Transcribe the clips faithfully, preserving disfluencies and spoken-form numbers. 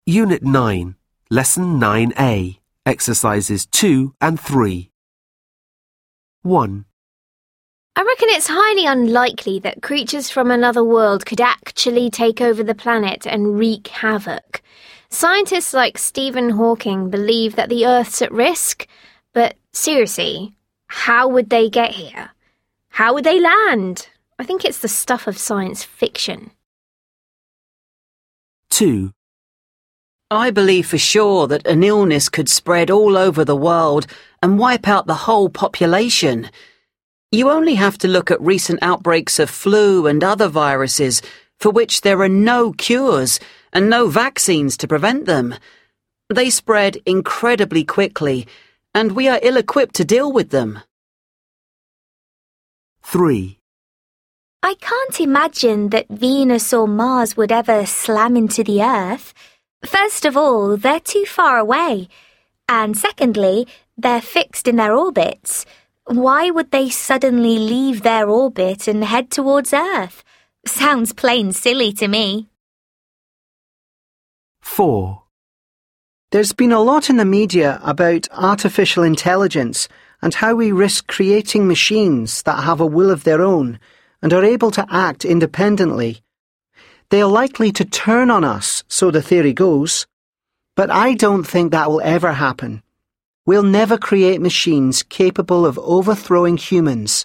Unit nine, Lesson nine A, Exercises two and three. one. I reckon it's highly unlikely that creatures from another world could actually take over the planet and wreak havoc. Scientists like Stephen Hawking believe that the Earth's at risk, but seriously, how would they get here? How would they land? I think it's the stuff of science fiction. two. I believe for sure that an illness could spread all over the world and wipe out the whole population. You only have to look at recent outbreaks of flu and other viruses for which there are no cures and no vaccines to prevent them. They spread incredibly quickly, and we are ill-equipped to deal with them. three. I can't imagine that Venus or Mars would ever slam into the Earth. First of all, they're too far away. And secondly, they're fixed in their orbits. Why would they suddenly leave their orbit and head towards Earth? Sounds plain silly to me. four. There's been a lot in the media about artificial intelligence and how we risk creating machines that have a will of their own and are able to act independently. They are likely to turn on us, so the theory goes. But I don't think that will ever happen. We'll never create machines capable of overthrowing humans.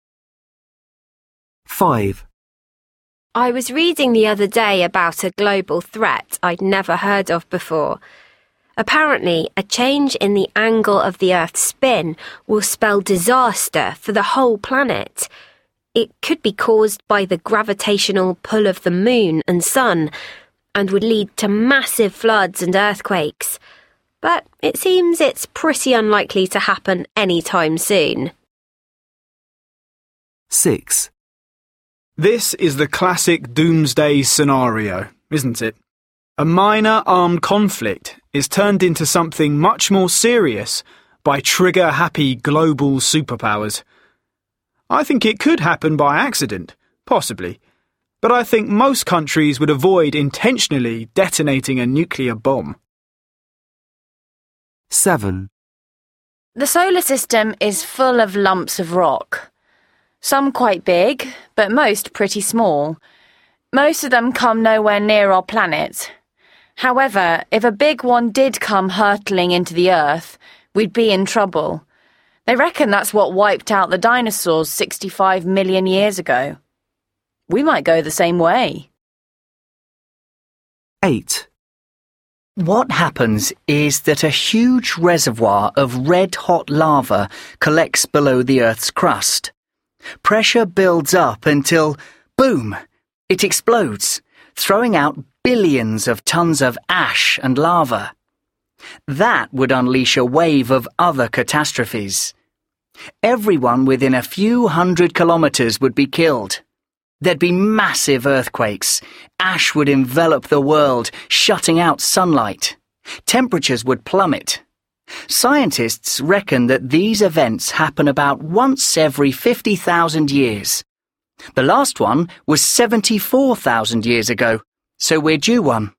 five. I was reading the other day about a global threat I'd never heard of before. Apparently, a change in the angle of the Earth's spin will spell disaster for the whole planet. It could be caused by the gravitational pull of the moon and sun, and would lead to massive floods and earthquakes. But it seems it's pretty unlikely to happen anytime soon. six. This is the classic doomsday scenario, isn't it? A minor armed conflict is turned into something much more serious by trigger-happy global superpowers. I think it could happen by accident, possibly, but I think most countries would avoid intentionally detonating a nuclear bomb. seven. The solar system is full of lumps of rock. Some quite big, but most pretty small. Most of them come nowhere near our planet. However, if a big one did come hurtling into the Earth, we'd be in trouble. They reckon that's what wiped out the dinosaurs sixty-five million years ago. We might go the same way. eight. What happens is that a huge reservoir of red-hot lava collects below the Earth's crust. Pressure builds up until, boom, it explodes, throwing out billions of tons of ash and lava. That would unleash a wave of other catastrophes. Everyone within a few hundred kilometres would be killed. There'd be massive earthquakes. Ash would envelop the world, shutting out sunlight. Temperatures would plummet. Scientists reckon that these events happen about once every fifty thousand years. The last one was seventy-four thousand years ago, so we're due one.